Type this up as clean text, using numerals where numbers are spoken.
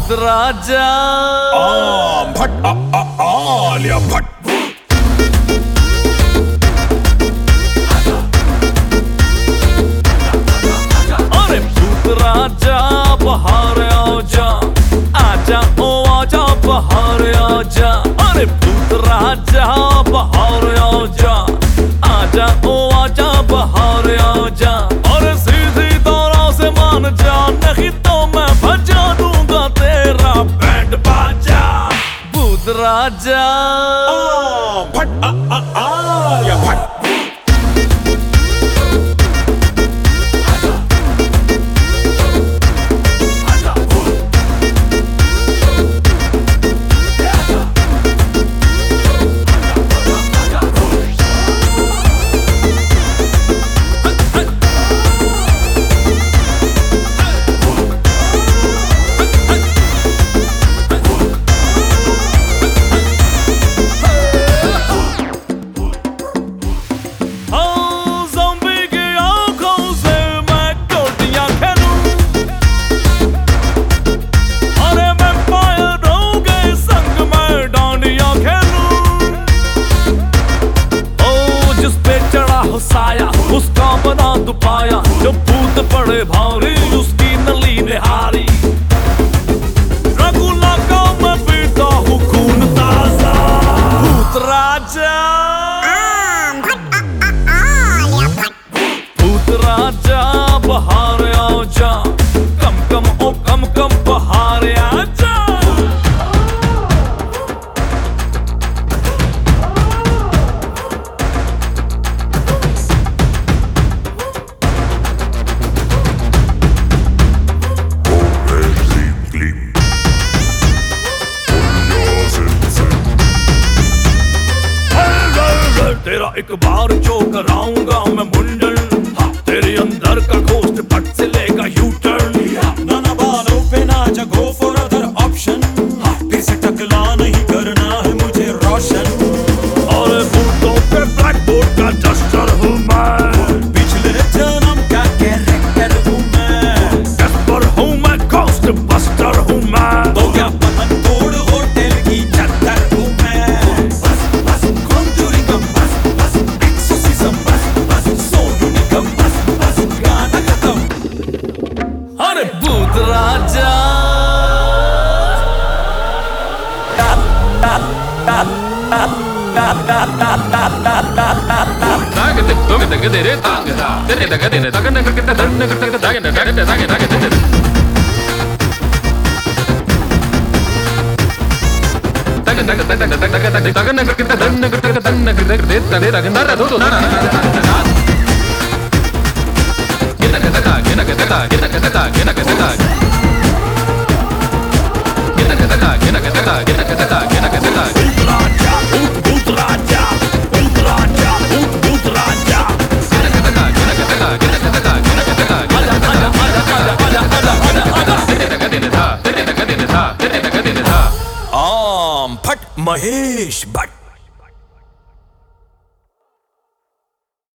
भूत राजा भट आलिया भट। अरे भूत राजा बाहर आजा, आजा ओ आजा बाहर आजा। अरे भूत राजा बाहर आजा, आजा ओ आजा बाहर आजा। और सीधी तरह से मान जा, नहीं तो मैं बजा दूंगा तेरा बैंड बाजा। भूत राजा भट आलिया भट। साया उसका बना दुपाया, जब भूत पड़े भारी उसकी नली निहारी। रघुला का मैं पीता हूँ खून ताजा। भूत राजा भूत राजा बाहर आजा, कम कम ओ कम कम बाहर आजा। तेरा एक बार जो कराऊंगा मैं मुंडन, तेरे अंदर का घोस्ट पट से लेगा यू टर्न। नाना बालों पे नाचा, गो फॉर अदर ऑप्शन। फिर से टकला नहीं करना है मुझे रोशन। और बूटों पे ब्लैक बोर्ड का डस्टर हूँ मैं, पिछले जन्म का कैरेक्टर हूँ मैं। कैस्पर हूँ मैं, घोस्ट बस्टर हूँ मैं। तो क्या पतन तोड़ होटल की चद्दर हूँ मैं। बस बस कॉन्जूरिंग बस बस, एक्सोर्सिज्म बस बस, सोलुनिकम बस बस, गाना खत्म। अरे भूत राजा भट महेश भट।